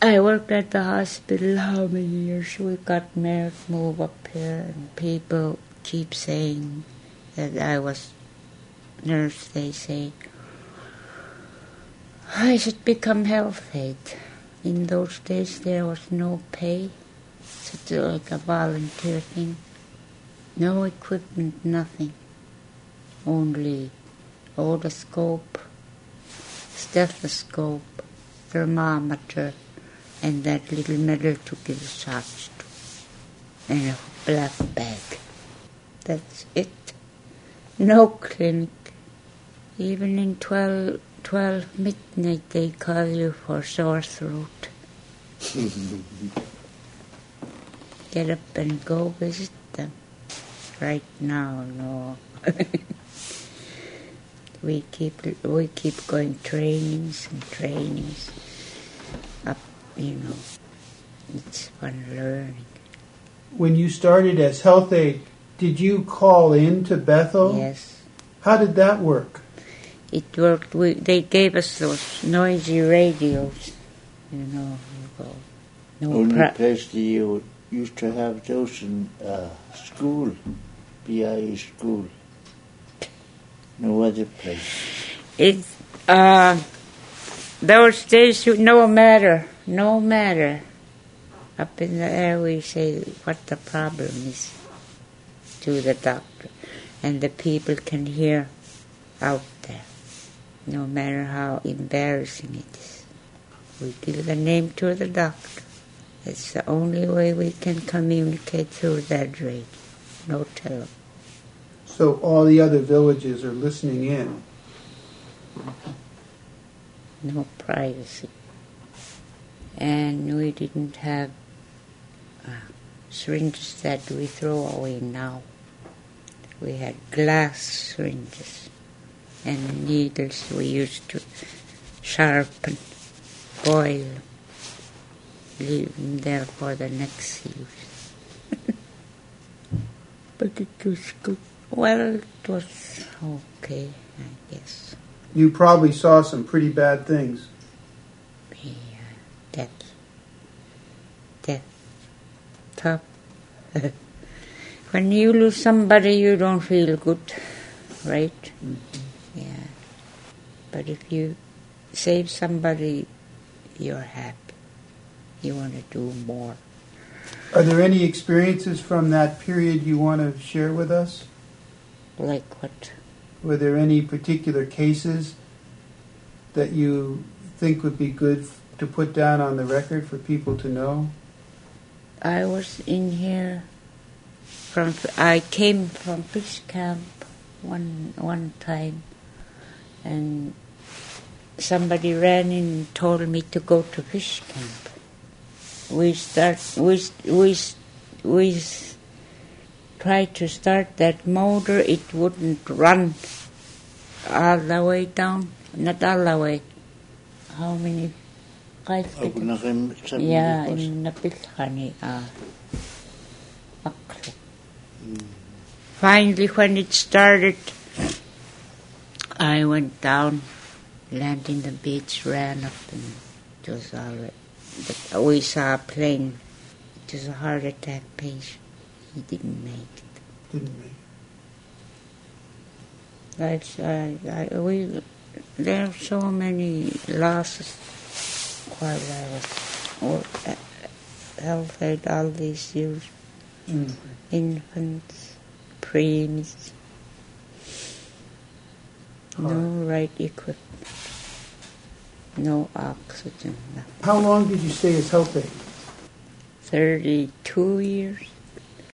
I worked at the hospital how many years? We got married, moved up here, and people keep saying that I was nurse. They say I should become health aide. In those days there was no pay. It's like a volunteer thing. No equipment, nothing. Only otoscope, stethoscope, thermometer, and that little medal to give shots to, and a black bag. That's it. No clinic. Even in 12 midnight they call you for sore throat. Get up and go visit them. Right now, no. We keep going trainings. Up, it's fun learning. When you started as health aide, did you call in to Bethel? Yes. How did that work? It worked. They gave us those noisy radios, No Only place you used to have those in school, BIA school. No other place. Those days, no matter. Up in the air we say what the problem is to the doctor. And the people can hear out there, no matter how embarrassing it is. We give the name to the doctor. It's the only way we can communicate through that radio. No telephone. So all the other villages are listening in. No privacy. And we didn't have syringes that we throw away now. We had glass syringes and needles we used to sharpen, boil, leave them there for the next use. But it was good. Well, it was okay, I guess. You probably saw some pretty bad things. Yeah, death. Tough. When you lose somebody, you don't feel good, right? Mm-hmm. Yeah. But if you save somebody, you're happy. You want to do more. Are there any experiences from that period you want to share with us? Like what? Were there any particular cases that you think would be good to put down on the record for people to know? I was in here I came from fish camp one time, and somebody ran in and told me to go to fish camp. We tried to start that motor, it wouldn't run all the way down, not all the way. How many? 5 feet? Yeah, in Napilhani. Finally, when it started, I went down, landed in the beach, ran up, and it was all right. But we saw a plane. It was a heart attack patient. He didn't make it. There are so many losses while I was health aid all these years. Mm-hmm. Infants, preemies, no right equipment, no oxygen, nothing. How long did you stay as health aide? 32 years.